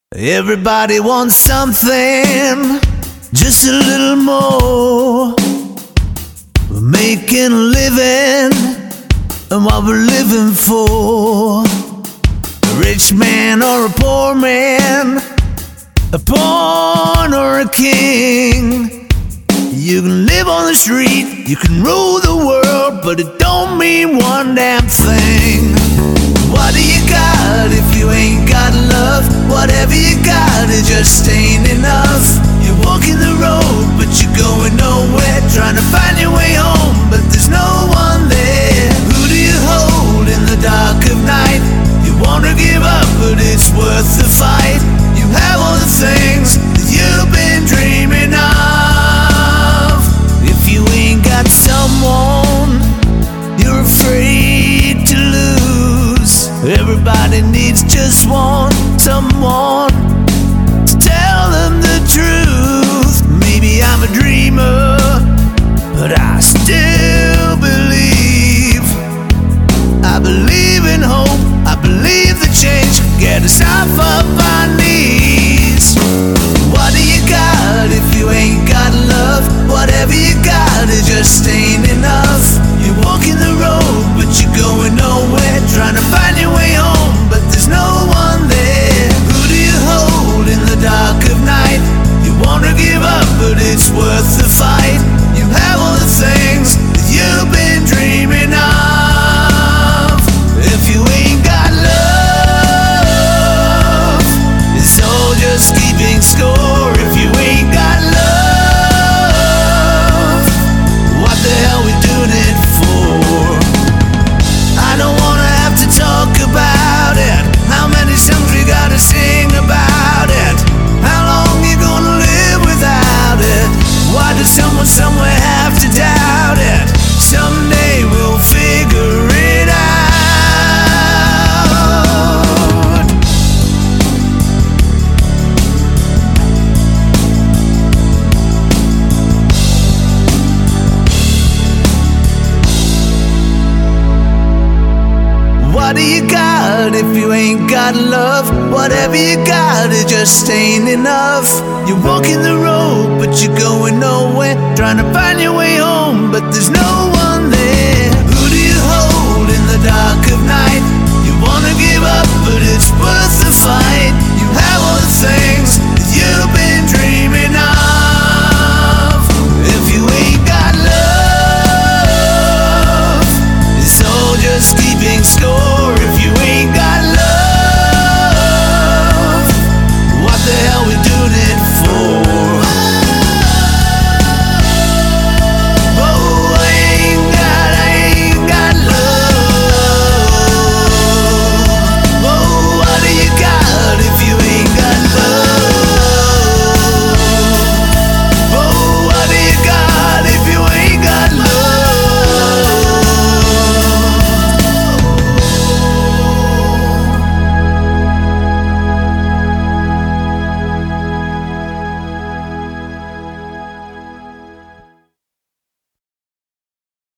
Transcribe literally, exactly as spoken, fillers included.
Everybody wants something, just a little more. We're making a living, and what we're living for. A rich man or a poor man, a pawn or a king. You can live on the street, you can rule the world, but it don't mean one damn thing. What do you got if you ain't got love? Whatever you got, it just ain't enough. You're walking the road, but you're going nowhere, trying to find your way home, but there's no one there. Who do you hold in the dark of night? You wanna give up, but it's worth the fight. You have all the things that you've been dreaming of. If you ain't got someone you're afraid to lose, everybody needs just one, someone to tell them the truth. Maybe I'm a dreamer, but I still believe. I believe in hope, I believe the change can get us off of our knees. What do you got if you ain't got love? Whatever you got, it just ain't enough. You're walking the road, but you're going nowhere, trying to find your way home, but there's no one there. Who do you hold in the dark of night? You wanna give up, but it's worth the fight. You have all the things that you've been dreaming of. If you ain't got love, it's all just keeping score. If you ain't got love, what the hell we doing it for? I don't wanna have to talk about it. How many songs we gotta sing about it? How long you gonna live without it? Why does someone somewhere have to doubt it? Someday we'll figure it out. What do you got if you ain't got love? Whatever you got, it just ain't enough. You're walking the road, but you're going nowhere, trying to find your way home, but there's no one there. Who do you hold in the dark of night? You wanna give up, but it's worth the fight.